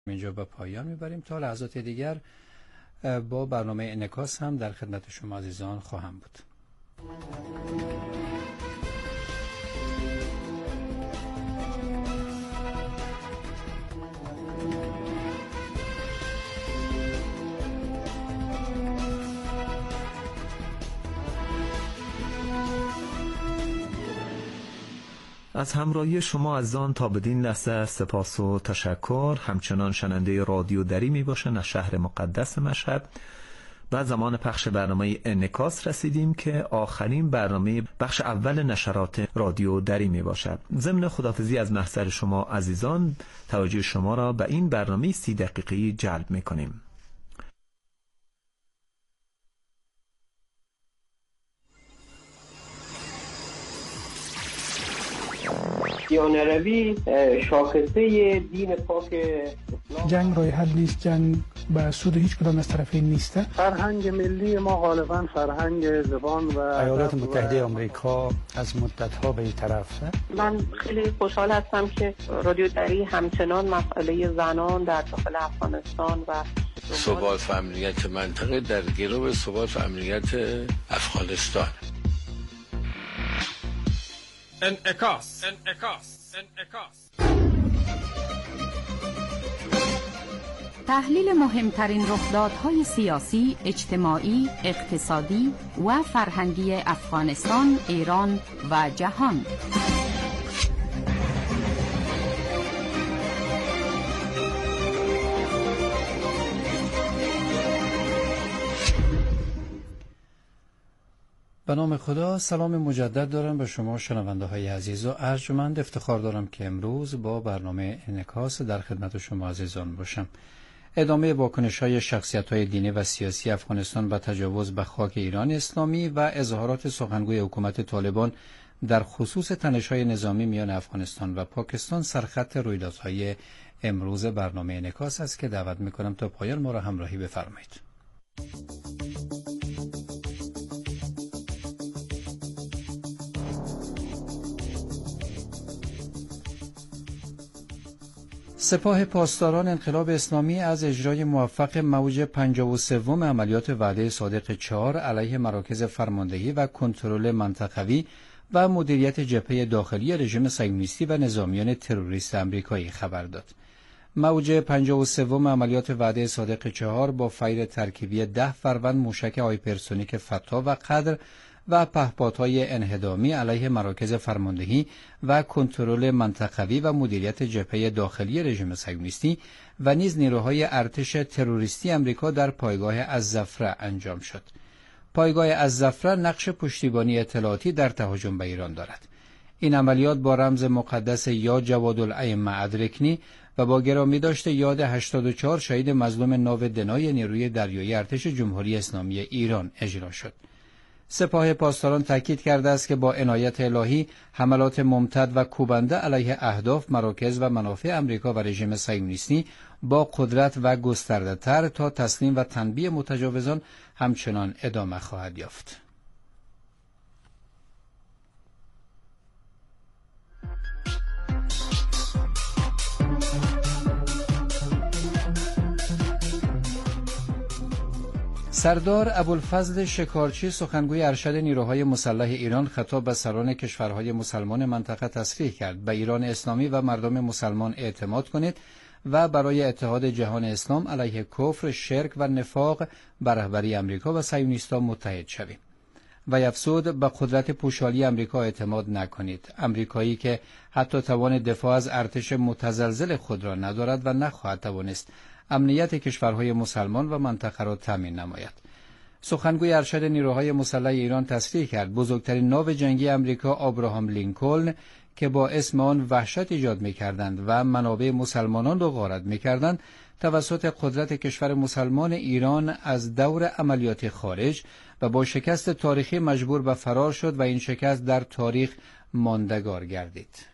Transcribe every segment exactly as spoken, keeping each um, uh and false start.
اینجا به پایان میبریم. تا لحظات دیگر با برنامه انعکاس هم در خدمت شما عزیزان خواهم بود. از همراهی شما عزیزان تا بدین لحظه سپاس و تشکر. همچنان شنونده رادیو دری می باشن از شهر مقدس مشهد. و زمان پخش برنامه انعکاس رسیدیم که آخرین برنامه بخش اول نشرات رادیو دری می باشد. ضمن خداحافظی از محضر شما عزیزان توجه شما را به این برنامه سی دقیقه‌ای جلب می کنیم. دیانروی شاخصه دین پاک اسلام. جنگ راه حل نیست، جنگ به سود هیچ کدام از طرفین نیست. فرهنگ ملی ما غالبا فرهنگ زبان و ایالات متحده آمریکا از مدت‌ها به این طرف. من خیلی خوشحال هستم که رادیو دری همچنان مسئله زنان در داخل افغانستان و ثبات و امنیت منطقه در گرو ثبات و امنیت افغانستان. انعکاس انعکاس انعکاس تحلیل مهمترین رخدادهای سیاسی، اجتماعی، اقتصادی و فرهنگی افغانستان، ایران و جهان. به نام خدا. سلام مجدد دارم به شما شنونده های عزیز و ارجمند. افتخار دارم که امروز با برنامه انعکاس در خدمت شما عزیزان باشم. ادامه واکنش های شخصیت های دینی و سیاسی افغانستان به تجاوز به خاک ایران اسلامی و اظهارات سخنگوی حکومت طالبان در خصوص تنش های نظامی میان افغانستان و پاکستان سرخط رویدادهای امروز برنامه انعکاس است که دعوت میکنم تا پایان ما را همراهی بفرمایید. سپاه پاسداران انقلاب اسلامی از اجرای موفق موج پنجاه و سوم عملیات وعده صادق چهار علیه مراکز فرماندهی و کنترل منطقوی و مدیریت جبهه داخلی رژیم صهیونیستی و نظامیان تروریست آمریکایی خبر داد. موج پنجاه و سوم عملیات وعده صادق چهار با فیر ترکیبی ده فروند موشک هایپرسونیک فتا و قدر و پهپادهای انهدامی علیه مراکز فرماندهی و کنترل منطقوی و مدیریت جبهه داخلی رژیم صهیونیستی و نیز نیروهای ارتش تروریستی آمریکا در پایگاه الزفره انجام شد. پایگاه الزفره نقش پشتیبانی اطلاعاتی در تهاجم به ایران دارد. این عملیات با رمز مقدس یا جوادالائمه ادرکنی و با گرامی داشته یاد هشتاد و چهار شهید مظلوم ناو دنای نیروی دریایی ارتش جمهوری اسلامی ایران اجرا شد. سپاه پاسداران تاکید کرده است که با عنایت الهی حملات ممتد و کوبنده علیه اهداف، مراکز و منافع آمریکا و رژیم صهیونیستی با قدرت و گسترده‌تر تا تسلیم و تنبیه متجاوزان همچنان ادامه خواهد یافت. سردار ابوالفضل شکارچی سخنگوی ارشد نیروهای مسلح ایران خطاب به سران کشورهای مسلمان منطقه تصریح کرد به ایران اسلامی و مردم مسلمان اعتماد کنید و برای اتحاد جهان اسلام علیه کفر، شرک و نفاق بر رهبری آمریکا و صهیونیستان متحد شویم. و افزود به قدرت پوشالی آمریکا اعتماد نکنید. آمریکایی که حتی توان دفاع از ارتش متزلزل خود را ندارد و نخواهد توانست امنیت کشورهای مسلمان و منطقه را تامین نماید. سخنگوی ارشد نیروهای مسلح ایران تصریح کرد بزرگترین ناو جنگی آمریکا آبراهام لینکلن که با اسم آن وحشت ایجاد می‌کردند و منابع مسلمانان را غارت می‌کردند توسط قدرت کشور مسلمان ایران از دور عملیات خارج و با شکست تاریخی مجبور به فرار شد و این شکست در تاریخ ماندگار گردید.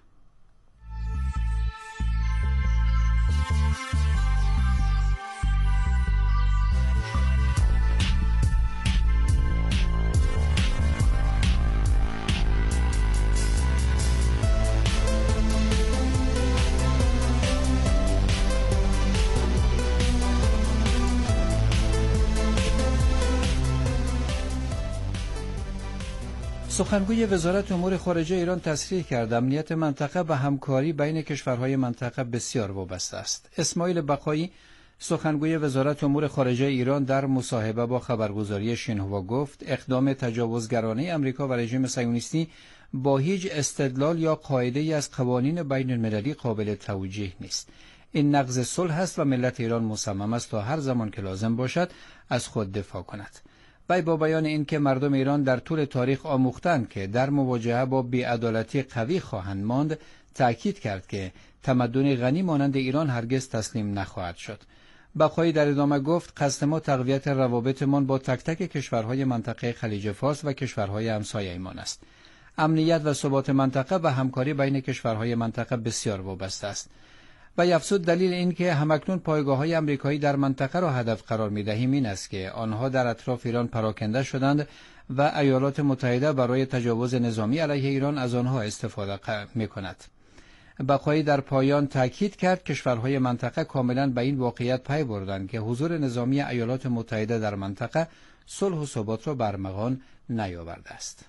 سخنگوی وزارت امور خارجه ایران تصریح کرد امنیت منطقه و همکاری بین کشورهای منطقه بسیار وابسته است. اسماعیل بقایی سخنگوی وزارت امور خارجه ایران در مصاحبه با خبرگزاری شینهوا گفت اقدام تجاوزگرانه آمریکا و رژیم صهیونیستی با هیچ استدلال یا قاعده‌ای از قوانین بین المللی قابل توجیه نیست. این نقض صلح است و ملت ایران مصمم است تا هر زمان که لازم باشد از خود دفاع کند. وی با بیان این که مردم ایران در طول تاریخ آموختند که در مواجهه با بی‌عدالتی قوی خواهند ماند، تأکید کرد که تمدن غنی مانند ایران هرگز تسلیم نخواهد شد. بقایی در ادامه گفت قصد ما تقویت روابطمان با تک تک کشورهای منطقه خلیج فارس و کشورهای همسایه‌مان است. امنیت و ثبات منطقه و همکاری بین کشورهای منطقه بسیار وابسته است. و افزود دلیل این که همکنون پایگاه‌های آمریکایی در منطقه را هدف قرار می‌دهیم این است که آنها در اطراف ایران پراکنده شدند و ایالات متحده برای تجاوز نظامی علیه ایران از آنها استفاده می‌کند. بقایی در پایان تاکید کرد کشورهای منطقه کاملا به این واقعیت پی بردند که حضور نظامی ایالات متحده در منطقه صلح و ثبات را برمغان نیاورده است.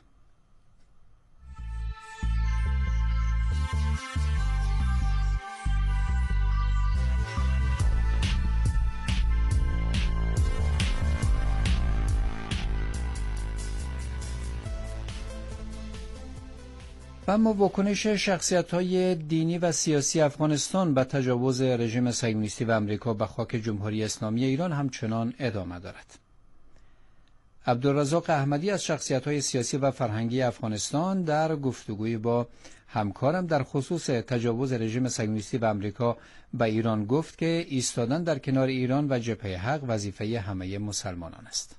و اما واکنش شخصیت‌های دینی و سیاسی افغانستان به تجاوز رژیم صهیونیستی و آمریکا به خاک جمهوری اسلامی ایران همچنان ادامه دارد. عبدالرزاق احمدی از شخصیت‌های سیاسی و فرهنگی افغانستان در گفتگوی با همکارم در خصوص تجاوز رژیم صهیونیستی و آمریکا به ایران گفت که ایستادن در کنار ایران و جبهه حق وظیفه همه مسلمانان است.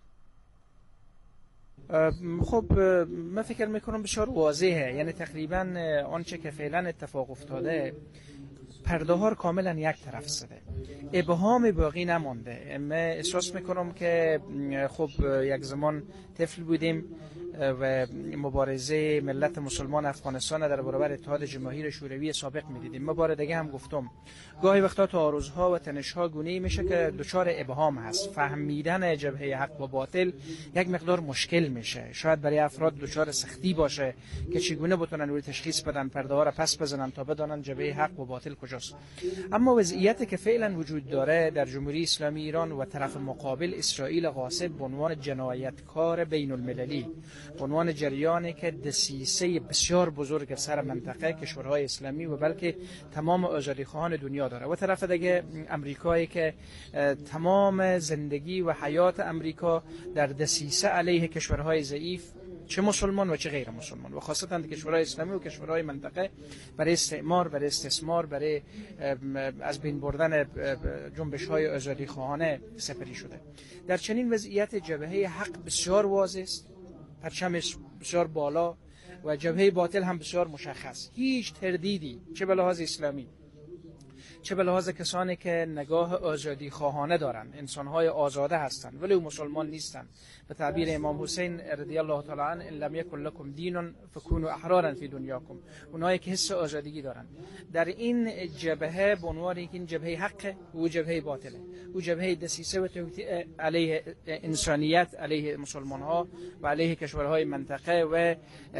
خب من فکر میکنم بسیار واضحه، یعنی تقریبا آنچه که فعلا اتفاق افتاده پرده ها کاملا یک طرف زده، ابهام باقی نمانده. من احساس میکنم که خب یک زمان طفل بودیم و مبارزه ملت مسلمان افغانستان در برابر اتحاد جماهیر شوروی سابق میدیدیم. ما بار دیگه هم گفتم گاهی وقتا تعارضها و تنش‌ها گونه‌ای میشه که دچار ابهام هست. فهمیدن جبهه حق و باطل یک مقدار مشکل میشه، شاید برای افراد دچار سختی باشه که چگونه بتونن روی تشخیص بدن، پرده ها را پس بزنن تا بدانن جبهه حق و باطل کجاست. اما وضعیتی که فعلا وجود داره در جمهوری اسلامی ایران و طرف مقابل اسرائیل غاصب به عنوان جنایتکار بین المللی، به عنوان جریانی که دسیسه بسیار بزرگ سر منطقه کشورهای اسلامی و بلکه تمام آزادیخواهان دنیا داره، و طرف دیگه امریکایی که تمام زندگی و حیات امریکا در دسیسه علیه کشورهای ضعیف چه مسلمان و چه غیر مسلمان و خاصتا کشورهای اسلامی و کشورهای منطقه برای استعمار، برای استثمار، برای از بین بردن جنبش‌های آزادیخواهانه سپری شده. در چنین وضعیت جبهه حق بسیار واضح است، پرچمش بسیار بالا، و جبهه باطل هم بسیار مشخص. هیچ تردیدی چه به لحاظ اسلامی چه به لحاظ کسانی که نگاه آزادی خواهانه دارن، انسانهای آزاده هستند ولی مسلمان نیستند. به تعبیر امام حسین رضی الله تعالی عنه ان لم یکن لکم دین فکونوا احرارا فی دنیاکم، اونایی که حس آزادگی دارن. در این جبهه به عنوان اینکه این جبهه حق و جبهه باطله، او جبهه دسیسه و توطئه علیه انسانیت، علیه مسلمان ها و علیه کشورهای منطقه و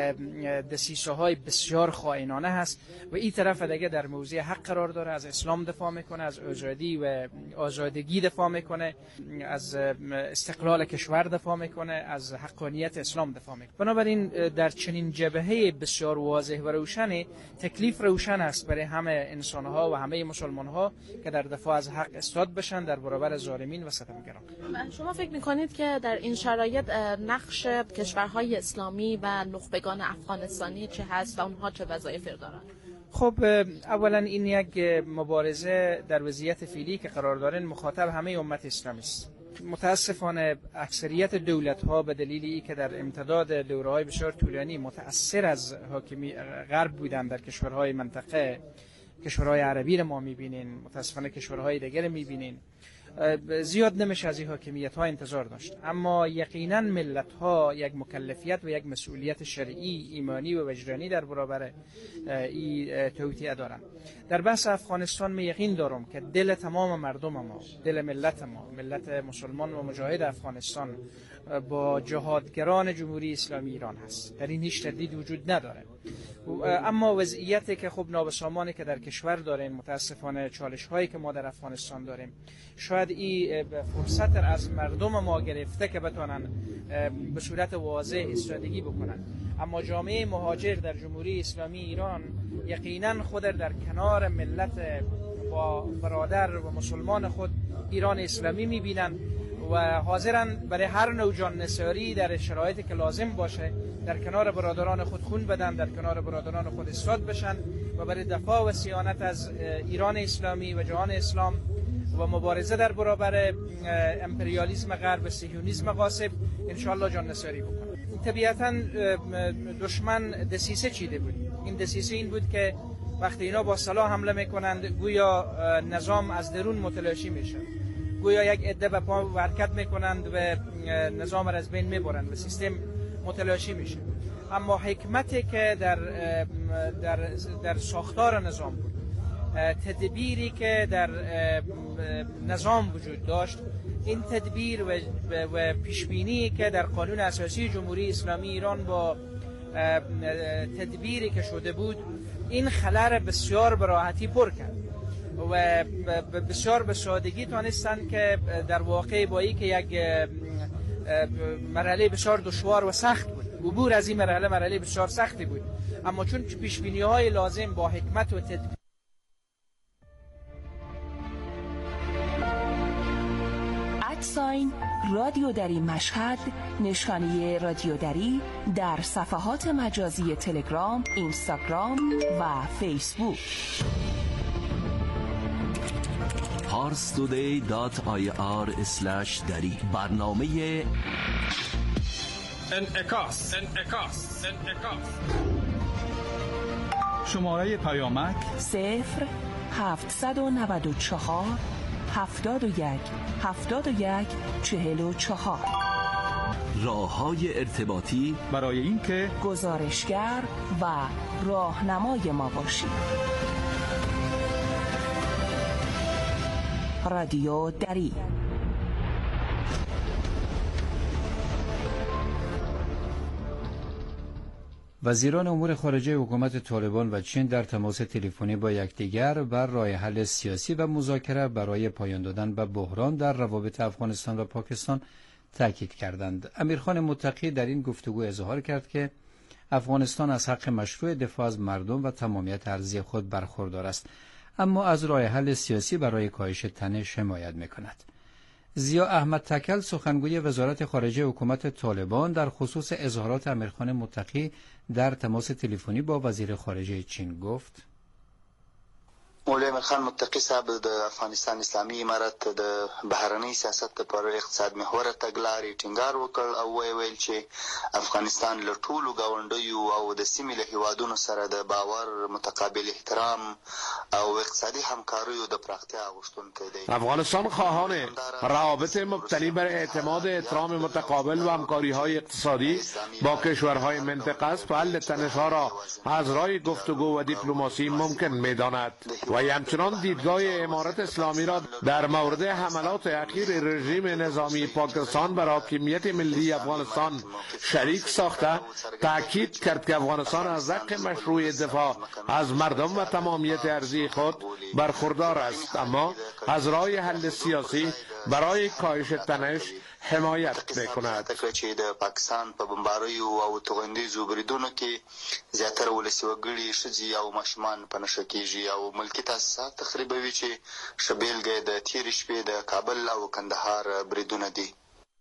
دسیسه های بسیار خائنانه هست، و این طرف دیگه در موضع حق قرار داره، از اسلام دفاع میکنه، از آزادی و آزادگی دفاع میکنه، از استقلال کشور دفاع میکنه، از حقانیت اسلام دفاع میکنه. بنابراین در چنین جبهه بسیار واضح و روشن، تکلیف روشن است برای همه انسانها و همه مسلمانها که در دفاع از حق استاد بشن در برابر ظالمین و ستمگران. شما فکر میکنید که در این شرایط نقش کشورهای اسلامی و نخبگان افغانستانی چه هست و اونها چه وظایفی دارند؟ خب اولا این یک مبارزه در وضعیت فعلی که قرار دارن مخاطب همه امت اسلامی است. متاسفانه اکثریت دولت‌ها به دلیلی که در امتداد دوره‌های بسیار طولانی متأثر از حاکمی غرب بودن در کشورهای منطقه، کشورهای عربی رو ما می‌بینیم، متاسفانه کشورهای دیگر رو می‌بینیم، زیاد نمیشه از این حاکمیت ها انتظار داشت، اما یقینا ملت ها یک مکلفیت و یک مسئولیت شرعی، ایمانی و وجدانی در برابر این توطئه دارند. در بحث افغانستان می یقین دارم که دل تمام مردم ما، دل ملت ما، ملت مسلمان و مجاهد افغانستان با جهادگران جمهوری اسلامی ایران هست. در این هیچ تردید وجود نداره. اما وضعیتی که خب نابسامانی که در کشور داریم، متاسفانه چالش هایی که ما در افغانستان داریم، شاید این فرصت از مردم ما گرفته که بتونن به صورت واضح استراتژی بکنن. اما جامعه مهاجر در جمهوری اسلامی ایران یقینا خود در کنار ملت و برادر و مسلمان خود ایران اسلامی میبینن و حاضرن برای هر نوع جان نثاری در شرایطی که لازم باشه در کنار برادران خود خون بدن، در کنار برادران خود استاد بشن و برای دفاع و صیانت از ایران اسلامی و جهان اسلام و مبارزه در برابر امپریالیسم غرب و صهیونیسم غاصب انشاءالله جان نثاری بکنن. طبیعتا دشمن دسیسه چیده بود. این دسیسه این بود که وقتی اینا با سلاح حمله میکنند گویا نظام از درون متلاشی میشه، گویا یک عده به پا حرکت میکنند و نظام را از بین میبرند و سیستم متلاشی میشه. اما حکمتی که در در در ساختار نظام بود، تدبیری که در نظام وجود داشت، این تدبیر و, و پیشبینی که در قانون اساسی جمهوری اسلامی ایران با تدبیری که شده بود، این خلأ بسیار به راحتی پر کرد و بسیار به سادگی تانستند که در واقع با این که یک مرحله بسیار دشوار و سخت بود، عبور از این مرحله مرحله بسیار سختی بود، اما چون پیشبینی‌های لازم با حکمت و تدبیر ادساین رادیو دری مشهد، نشانه رادیو دری در صفحات مجازی تلگرام، اینستاگرام و فیسبوک. پارس تودی دات آی آر اسلش دری برنامه انعکاس انعکاس انعکاس شماره پیامک صفر هفتصد و نود و چهار هفتاد و یک هفتاد و یک چهل و چهار. راه‌های ارتباطی برای اینکه گزارشگر و راهنمای ما باشید. رادیو دری. وزیران امور خارجه حکومت طالبان و چین در تماس تلفنی با یکدیگر بر راه حل سیاسی و مذاکره برای پایان دادن به بحران در روابط افغانستان و پاکستان تاکید کردند. امیرخان متقی در این گفتگو اظهار کرد که افغانستان از حق مشروع دفاع از مردم و تمامیت ارضی خود برخوردار است، اما از راه حل سیاسی برای کاهش تنش حمایت می‌کند. ضیا احمد تکل سخنگوی وزارت خارجه حکومت طالبان در خصوص اظهارات امیرخان متقی در تماس تلفنی با وزیر خارجه چین گفت: مولوی امیرخان متقی صاحب د افغانستان اسلامي امارت د بهرنۍ سیاست لپاره اقتصاد محور تګلارې ټینګار وکړ او ویل چې افغانستان له ټولو ګاونډیو او د سیمې له هیوادونو سره د باور، متقابل احترام او اقتصادي همکاریو د پراختیا غوښتونکی دی. افغانستان خواهان روابط مبتنی بر اعتماد، احترام متقابل و همکاری‌های اقتصادی با کشورهای منطقه است و حل تنش‌ها را از راه گفتگو و دیپلماسی ممکن می‌داند و همچنان دیدگاه امارت اسلامی را در مورد حملات اخیر رژیم نظامی پاکستان بر حاکمیت ملی افغانستان شریک ساخته تاکید کرد که افغانستان از حق مشروع دفاع از مردم و تمامیت ارضی خود برخوردار است، اما از راه حل سیاسی برای کاهش تنش حمایت میکند. چې د پاکستان په بمباریو او توغندیزو بریدونو کې زیاتره ولسي وګړي، ښځې او ماشومان په نښه کېږي او ملکي تاسیسات تخریبوي چې ښه بېلګه د تېرې شپې د کابل او کندهار بریدونه دي.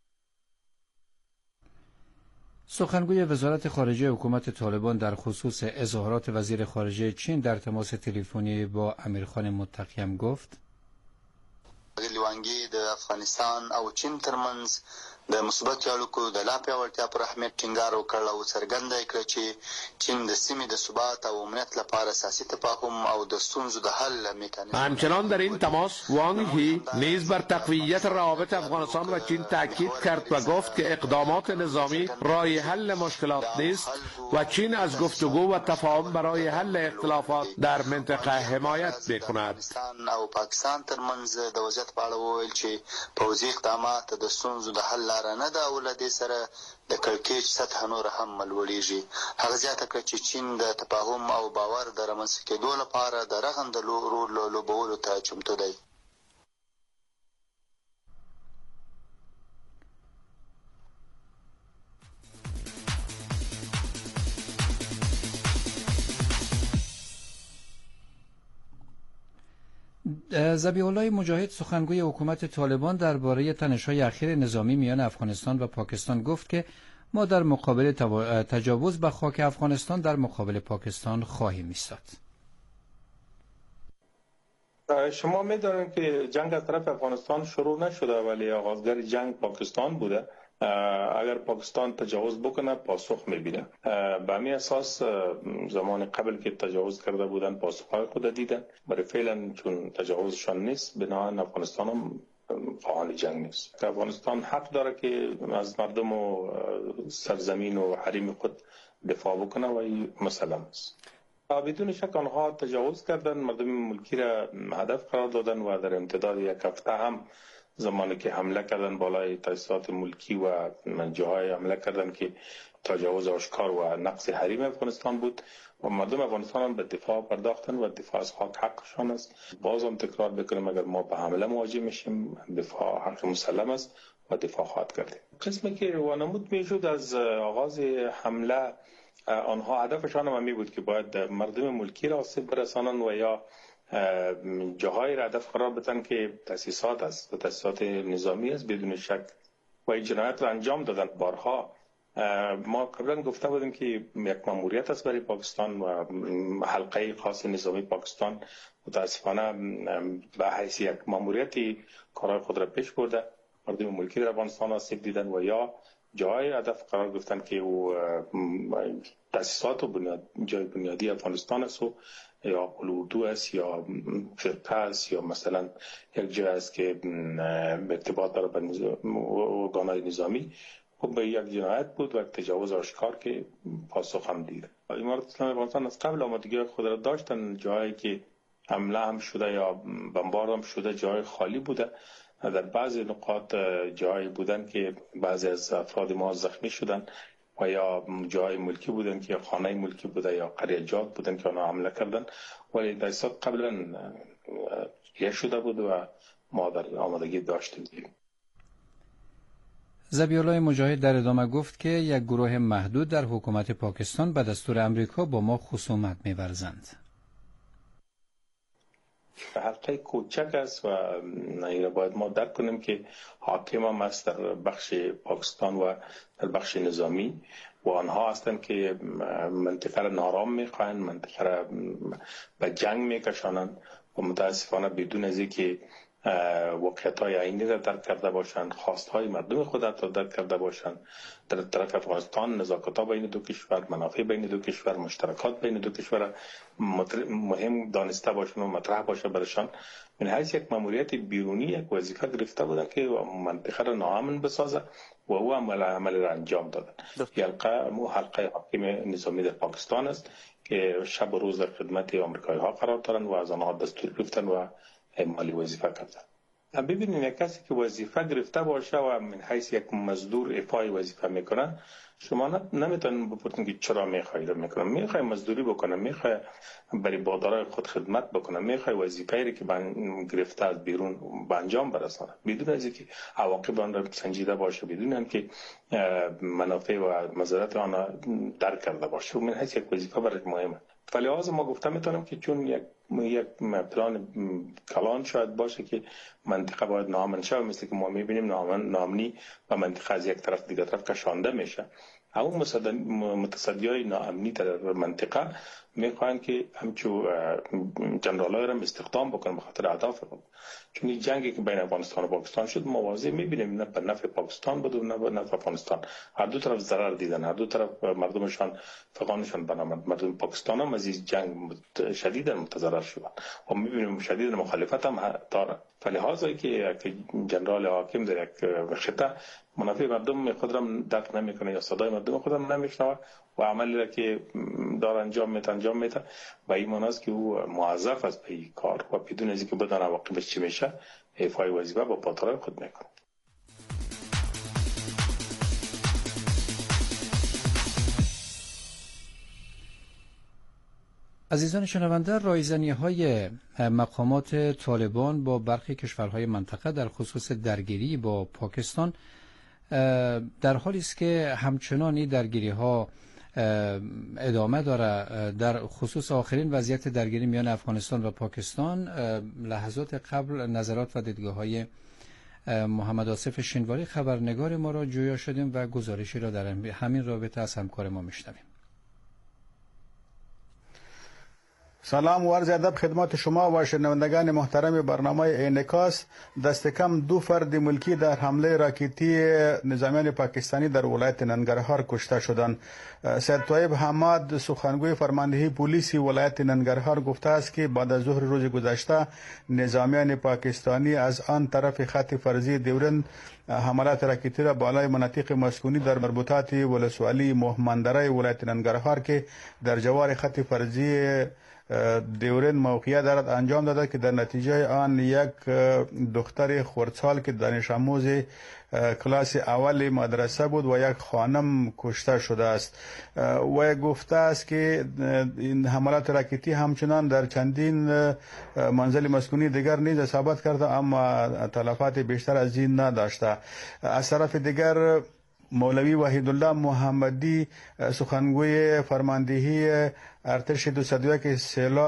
سخنگوی وزارت خارجه حکومت طالبان در خصوص اظهارات وزیر خارجه چین در تماس تلفنی با امیرخان متقی هم گفت: لیوانګي د افغانستان او چین ترمنځ د مثبت اړیکو د لا پیاوړتیا پر اهمیت ټینګار وکړ او څرګنده کړ چې چین د سیمې د ثبات او امنیت لپاره سیاسي تفاهم او د ستونزو د حل میکانیزم. همچنان در این تماس وانگ هی نیز بر تقویت روابط افغانستان و چین تاکید کرد و گفت که اقدامات نظامی راه حل مشکلات نیست و چین از گفتگو و تفاهم برای حل اختلافات در منطقه حمایت میکند. او پاکستان ترمنځ د وضعیت په اړه وویل چې پوځي اقدامات د ستونزو د حل لاره نه ده او له دې سره د کړکېچ سطح نور هم لوړېږي. هغه زیاته کړه چې چین د تفاهم او باور د رامنځته کېدو لپاره د رغنده رول لوبولو ته چمتو دی. ذبیح الله مجاهد سخنگوی حکومت طالبان درباره تنش‌های اخیر نظامی میان افغانستان و پاکستان گفت که ما در مقابل تجاوز به خاک افغانستان در مقابل پاکستان خواهیم ایستاد. شما می‌دانید که جنگ از طرف افغانستان شروع نشده ولی آغازگر جنگ پاکستان بوده. اگر پاکستان تجاوز بکنه پاسخ میبینه. به همین اساس زمان قبل که تجاوز کرده بودن پاسخهای خود دیدن، برای فعلا چون تجاوزشان نیست بنابراین افغانستان هم خواهان جنگ نیست. افغانستان حق داره که از مردم و سرزمین و حریم خود دفاع بکنه و این مسلم است. بدون شک آنها تجاوز کردن، مردم ملکی را هدف قرار دادن و در امتداد یک هفته هم زمانی که حمله کردن بالای تاسیسات ملکی و جاهای حمله کردن که تجاوز آشکار و نقض حریم افغانستان بود و مردم افغانستان هم به دفاع پرداختن و دفاع از خاک حقشان است. باز هم تکرار بکنم اگر ما به حمله مواجه میشیم دفاع حق مسلم است و دفاع خواهد کردیم. قسمی که وانمود میشد از آغاز حمله آنها هدفشان هم می بود که باید مردم ملکی را آسیب برسانند و یا جاهای را هدف قرار بدن که تاسیسات است و تاسیسات نظامی است بدون شک و این جنایت را انجام دادن بارها. ما قبلا گفته بودیم که یک ماموریت است برای پاکستان و حلقه خاص نظامی پاکستان متاسفانه به حیث یک ماموریتی کارهای خود را پیش برده، مردم ملکی در افغانستان آسیب دیدن و یا جای هدف قرار گرفتن که او تاسیسات و بنیاد جای بنیادی افغانستان است و یا اردو است یا فرقه است یا مثلا یک جای است که ارتباط داره به ارگان‌های نظامی. خب به یک جنایت بود و یک تجاوز آشکار که پاسخ هم دید. امارات اسلامی افغانستان از قبل آمادگی خود را داشتن، جایی که حمله هم شده یا بمبار هم شده جای خالی بوده. در بعضی نقاط جایی بودن که بعضی از افراد ما زخمی شدن و یا جای ملکی بودن که خانه ملکی بوده یا قریجات بودن که آنها حمله کردن ولی تاسیسات قبلا یه شده بود و ما در آمادگی داشتیم. ذبیح الله مجاهد در ادامه گفت که یک گروه محدود در حکومت پاکستان به دستور امریکا با ما خصومت می‌ورزند. حلقه کوچک است و این باید ما درک کنیم که حاکم هم است در بخش پاکستان و در بخش نظامی و آنها هستند که منطقه را نارام میخواهند، منطقه را به جنگ میکشانند و متاسفانه بدون از اینکه واقعیت‌های عینی را درک کرده باشند، خواست‌های مردم خود را درک کرده باشند. در طرف افغانستان نزاکت‌ها بین دو کشور، منافع بین دو کشور، مشترکات بین دو کشور مهم دانسته باشند و مطرح باشه برشان. من حیث یک ماموریت بیرونی یک وظیفه گرفته بودن که منطقه را ناامن بسازه و او عمل عمل را انجام دادن. حلقه مو حلقه حاکم نظامی در پاکستان است که شب و روز در خدمت آمریکایی ها قرار دارند و از آنها دستور گرفتن و اعمال وظیفه کردن. ببینید یک کسی که وظیفه گرفته باشه و من حیث یک مزدور ایفای وظیفه میکنن شما نمیتونید بپرسید که چرا میخواید میکنم. میخوای مزدوری بکنم، میخوای برای بادارای خود خدمت بکنم، میخوای وظیفه‌ای که من گرفته از بیرون به انجام برسانم بدون از اینکه عواقب آن را سنجیده باشه، بدون اینکه منافع و مضرات آن را درک کرده باشه. من حیث یک وظیفه برای مهمه. فلذا ما گفتم میتونم که چون یک یک پلان کلان شاید باشه که منطقه باید ناامن شه، مثل که ما میبینیم ناامن ناامنی و منطقه از یک طرف دیگر طرف کشانده میشه. اون متصدیای ناامنی در منطقه میخوان که همچو جنرالای را استخدام بکنن به خاطر اهداف خود. چون این جنگی که بین افغانستان و پاکستان شد موازی میبینیم، نه به نفع پاکستان بود و نه به نفع افغانستان. هر دو طرف ضرر دیدن، هر دو طرف مردمشان فغانشان بنامد. مردم پاکستان هم از این جنگ شدیدا متضرر شدند و میبینیم شدیدا مخالفت هم داره. فلهذا که یک جنرال حاکم در یک خطه منافع مردم خود را درک نمیکنه یا صدای مردم خود را نمیشنوه و عملی را که دار انجام میده انجام میده و این معنی است که او موظف است به این کار و بدون از اینکه بدون عواقبش چی میشه ایفای وظیفه با پاترای خود میکنه. عزیزان شنونده، رایزنی‌های مقامات طالبان با برخی کشورهای منطقه در خصوص درگیری با پاکستان در حالی است که همچنان این درگیری‌ها ادامه داره. در خصوص آخرین وضعیت درگیری میان افغانستان و پاکستان لحظات قبل نظرات و دیدگاه‌های محمد آصف شینواری خبرنگار ما را جویا شدیم و گزارشی را در همین رابطه از همکار ما میشنویم. سلام و عرض ادب خدمت شما و شنوندگان محترم برنامه انعکاس. دست کم دو فرد ملکی در حمله راکتی نظامیان پاکستانی در ولایت ننگرهار کشته شدند. سید طیب حماد سخنگوی فرماندهی پلیس ولایت ننگرهار گفته است که بعد از ظهر روز گذشته نظامیان پاکستانی از آن طرف خط فرضی دیورند حملات راکتی را بالای مناطق مسکونی در مربوطات ولسوالی مهماندره ولایت ننگرهار که در جوار خط فرضی دیورند موقعیت دارد انجام داده که در نتیجه آن یک دختر خردسال که دانش آموز کلاس اول مدرسه بود و یک خانم کشته شده است. و گفته است که این حملات راکتی همچنان در چندین منزل مسکونی دیگر نیز اصابت کرده اما تلفات بیشتر از این نداشته. از طرف دیگر مولوی وحیدالله محمدی سخنگوی فرماندهی ارتش دویست و یک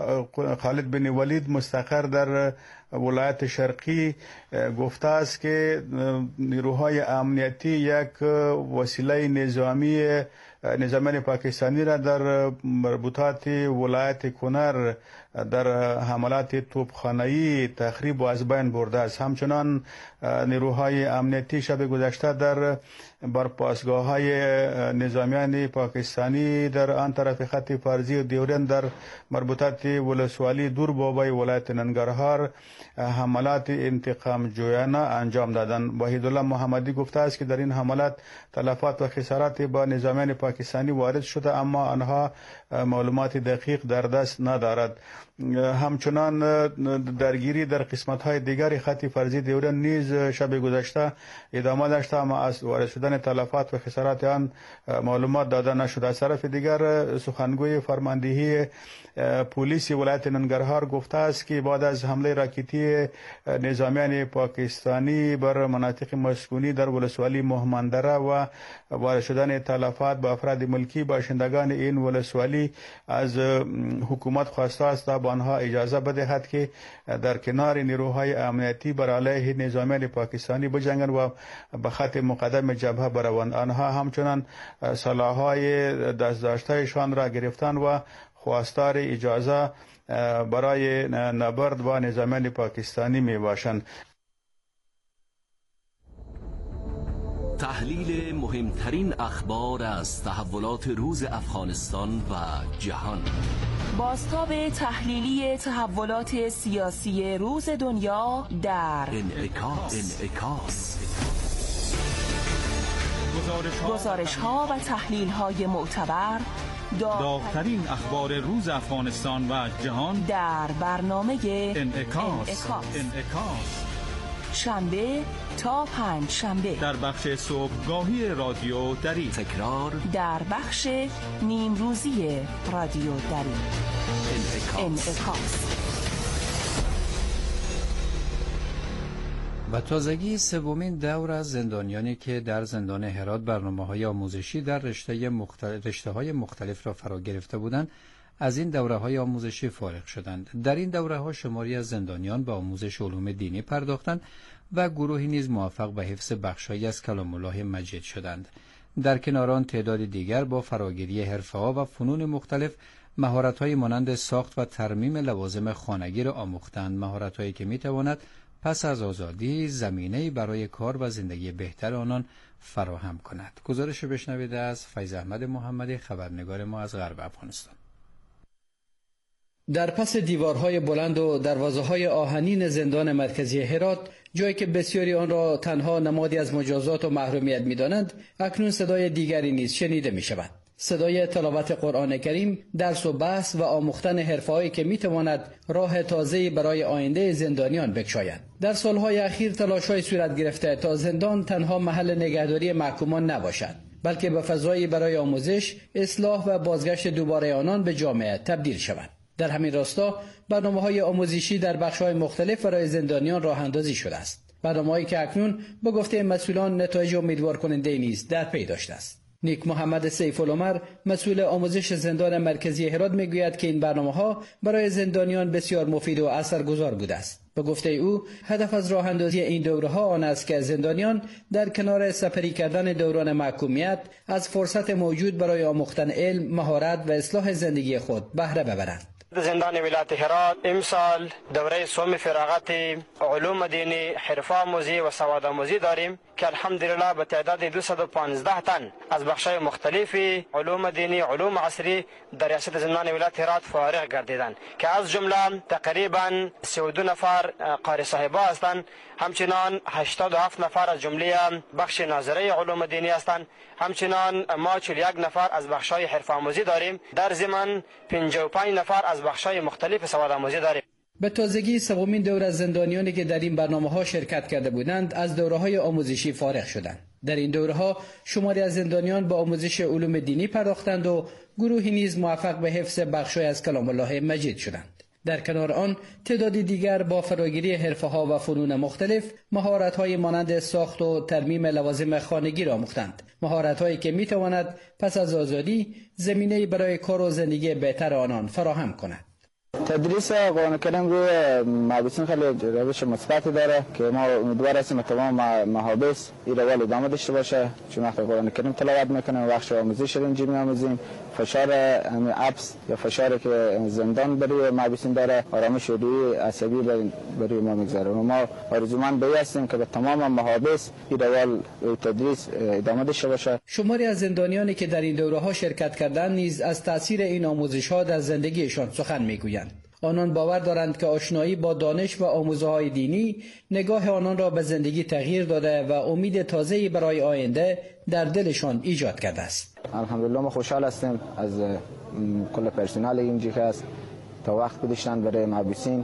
خالد بن ولید مستقر در ولایت شرقی گفته است که نیروهای امنیتی یک وسیله نظامی نظامیان پاکستانی را در مربوطات ولایت کنر در حملات توپخانه‌ای تخریب و از بین برده است. همچنان نیروهای امنیتی شب گذشته در برپاسگاه‌های نظامیان پاکستانی در آن طرف خط فرضی دیورند در مربوطات ولسوالی دور بابای ولایت ننگرهار حملات انتقام جویانه انجام دادند. وحیدالله محمدی گفته است که در این حملات تلفات و خسارات با نظامیان پاکستانی وارد شده اما آنها معلومات دقیق در دست ندارد. همچنان درگیری در قسمت‌های دیگر خط فرضی دیورند نیز شب گذشته ادامه داشته اما از وارد شدن تلفات و خسارات آن معلومات داده نشده. از طرف دیگر سخنگوی فرماندهی پلیس ولایت ننگرهار گفته است که بعد از حمله راکتی نظامیان پاکستانی بر مناطق مسکونی در ولسوالی مهماندره و وارد شدن تلفات به افراد ملکی باشندگان این ولسوالی از حکومت خواسته است تا به آنها اجازه بدهد که در کنار نیروهای امنیتی بر علیه نظامیان پاکستانی بجنگند و به خط مقدم جبهه بروند. آنها همچنان سلاح‌های دست‌داشته‌شان را گرفتند و خواستار اجازه برای نبرد با نظامیان پاکستانی می باشند. تحلیل مهمترین اخبار از تحولات روز افغانستان و جهان. بازتاب تحلیلی تحولات سیاسی روز دنیا در انعکاس. انعکاس. گزارش ها و تحلیل های معتبر، داغ‌ترین اخبار روز افغانستان و جهان در برنامه انعکاس. انعکاس. انعکاس. شنبه تا پنج شنبه در بخش صبحگاهی رادیو دری، تکرار در بخش نیم روزی رادیو دری. انعکاس. انعکاس. و تازگی سومین دور از زندانیانی که در زندان هرات برنامه‌های آموزشی در رشته مختلف رشته‌های مختلف را فرا گرفته بودند از این دوره‌های آموزشی فارغ شدند. در این دوره‌ها شماری از زندانیان به آموزش علوم دینی پرداختند و گروهی نیز موفق به حفظ بخش‌هایی از کلام الله مجید شدند. در کنار آن تعداد دیگر با فراگیری حرفه‌ها و فنون مختلف مهارت‌های مانند ساخت و ترمیم لوازم خانگی را آموختند، مهارت‌هایی که می‌تواند پس از آزادی زمینه‌ای برای کار و زندگی بهتر آنان فراهم کند. گزارش بشنوید از فیض احمد محمدی، خبرنگار ما از غرب افغانستان. در پس دیوارهای بلند و دروازه‌های آهنین زندان مرکزی هرات، جایی که بسیاری آن را تنها نمادی از مجازات و محرومیت می‌دانند، اکنون صدای دیگری نیز شنیده می‌شود. صدای تلاوت قرآن کریم، درس و بحث و آموختن حرفه‌هایی که می‌تواند راه تازه‌ای برای آینده زندانیان بگشاید. در سالهای اخیر تلاش‌های صورت گرفته تا زندان تنها محل نگهداری محکومان نباشد، بلکه به فضایی برای آموزش، اصلاح و بازگشت دوباره آنان به جامعه تبدیل شود. در همین راستا برنامه‌های آموزشی در بخش‌های مختلف برای زندانیان راه اندازی شده است. برنامه‌هایی که اکنون به گفته مسئولان نتایج امیدوار کننده نیز در پی داشته است. نیک محمد سیف العمر، مسئول آموزش زندان مرکزی هرات، میگوید که این برنامه‌ها برای زندانیان بسیار مفید و اثرگذار بوده است. به گفته او، هدف از راه اندازی این دوره‌ها آن است که زندانیان در کنار سپری کردن دوران محکومیت از فرصت موجود برای آموختن علم، مهارت و اصلاح زندگی خود بهره ببرند. زندان ولایت هرات امسال دوره سوم فراغت علوم دینی، حرفه آموزی و سواد آموزی داریم که الحمدلله به تعداد دویست و پانزده تن از بخش‌های مختلف علوم دینی، علوم عصری در ریاست زندان ولایت هرات فارغ گردیدند که از جمله تقریبا سی و دو نفر قاری صاحبا هستند، همچنان هشتاد و هفت نفر از جمله بخش ناظره علوم دینی هستند، همچنان ما چهل و یک نفر از بخش‌های حرفه آموزی داریم، در ضمن پنجاه و پنج نفر از بخش‌های مختلف سواد آموزی داریم. به تازگی سومین دوره از زندانیانی که در این برنامه‌ها شرکت کرده بودند از دوره‌های آموزشی فارغ شدند. در این دوره‌ها شماری از زندانیان به آموزش علوم دینی پرداختند و گروهی نیز موفق به حفظ بخش‌های از کلام الله مجید شدند. در کنار آن تعدادی دیگر با فراگیری حرفه‌ها و فنون مختلف مهارت‌های مانند ساخت و ترمیم لوازم خانگی را آموختند، مهارت‌هایی که می‌تواند پس از آزادی زمینه‌ای برای کار و زندگی بهتر آنان فراهم کند. تدریس قرآن کریم روی محبسین خیلی روش مثبتی داره که ما امیدوار هستیم تمام محابس این روال ادامه داشته باشه، چون وقتی قرآن کریم تلاوت میکنیم بخش آموزش رو اینجا می‌آموزیم، فشار اپس یا فشاری که زندان برای محبسین داره آرامش روی عصبی برای ما میگذاره. ما آرزومند به هستیم که به تمام محابس این روال تدریس ادامه داشته باشه. شماری از زندانیانی که در این دوره‌ها شرکت کردند نیز از تاثیر این آموزش‌ها در زندگیشان سخن میگویند. آنان باور دارند که آشنایی با دانش و آموزه‌های دینی نگاه آنان را به زندگی تغییر داده و امید تازه‌ای برای آینده در دلشان ایجاد کرده است. الحمدلله ما خوشحال هستیم از کل پرسنل اینجا که است تا وقت گذاشتن برای محبوسین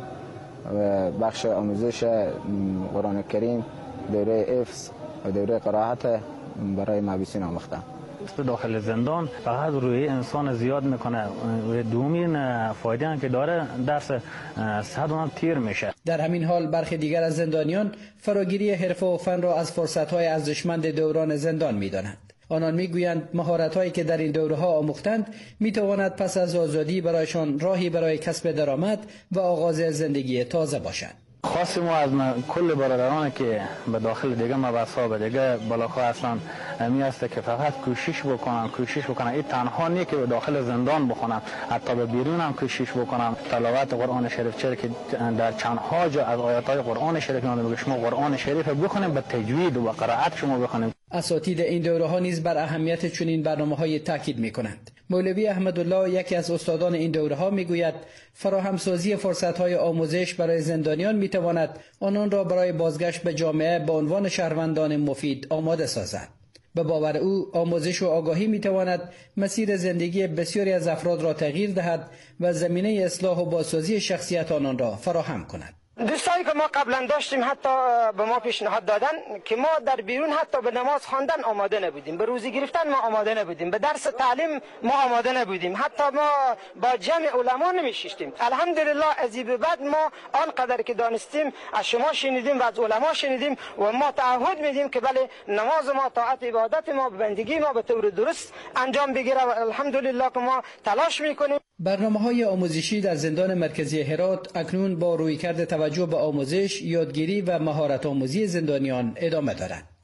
و بخش آموزش قرآن کریم، دوره حفظ و دوره قرائت برای محبوسین آموختن. داخل زندان فقط روی انسان زیاد میکنه و دومین فایده هم که داره درس صد هم تیر میشه. در همین حال برخی دیگر از زندانیان فراگیری حرفه و فن را از فرصت‌های ارزشمند دوران زندان میدانند. آنان میگویند مهارت‌هایی که در این دوره‌ها آموختند میتواند پس از آزادی برایشان راهی برای کسب درآمد و آغاز زندگی تازه باشد. خاصی ما از کل برادران که به داخل دیگه مبحث‌ها به دیگه بلاک‌ها هستن میاسته که فقط کوشش بکنن کوشش بکنن این تنها نیست که به داخل زندان بخونن، حتی به بیرون هم کوشش بکنن. تلاوت قرآن شریف چه که در چندها جا از آیات‌های قرآن شریف میگه شما قرآن شریف بخونید به تجوید و قرائت شما بخونید. اساتید این دوره‌ها نیز بر اهمیت چنین برنامه‌های تاکید می‌کنند. مولوی احمدالله یکی از استادان این دوره‌ها میگوید فراهمسازی فرصت‌های آموزش برای زندانیان می‌تواند آنان را برای بازگشت به جامعه به عنوان شهروندان مفید آماده سازد. به باور او آموزش و آگاهی می‌تواند مسیر زندگی بسیاری از افراد را تغییر دهد و زمینه اصلاح و بازسازی شخصیت آنان را فراهم کند. دوستانی که ما قبلا داشتیم حتی به ما پیشنهاد دادن که ما در بیرون حتی به نماز خواندن آماده نبودیم، به روزی گرفتن ما آماده نبودیم، به درس تعلیم ما آماده نبودیم، حتی ما با جمع علما نمیشیشتیم. الحمدلله از این به بعد ما آنقدر که دانستیم از شما شنیدیم و از علما شنیدیم و ما تعهد میدیم که بله نماز ما، طاعت، عبادت ما، بندگی ما به طور درست انجام بگیره و الحمدلله که ما تلاش میکنیم. برنامه‌های آموزشی در زندان مرکزی هرات اکنون با رویکرد توجه به آموزش، یادگیری و مهارت آموزی زندانیان ادامه دارد.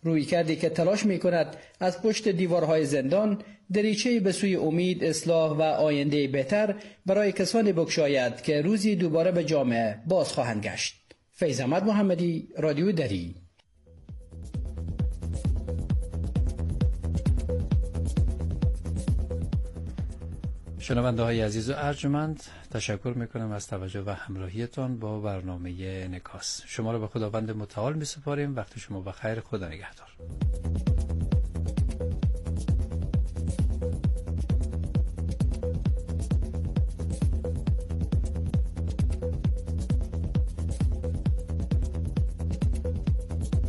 روی کردی که تلاش می کند از پشت دیوارهای زندان دریچه‌ای به سوی امید، اصلاح و آینده بهتر برای کسانی بگشاید که روزی دوباره به جامعه باز خواهند گشت. فیض احمد محمدی، رادیو دری. شنونده های عزیز و ارجمند، تشکر میکنم از توجه و همراهیتان با برنامه انعکاس. شما را به خداوند متعال می سپاریم. وقت شما بخیر. خدا نگهدار.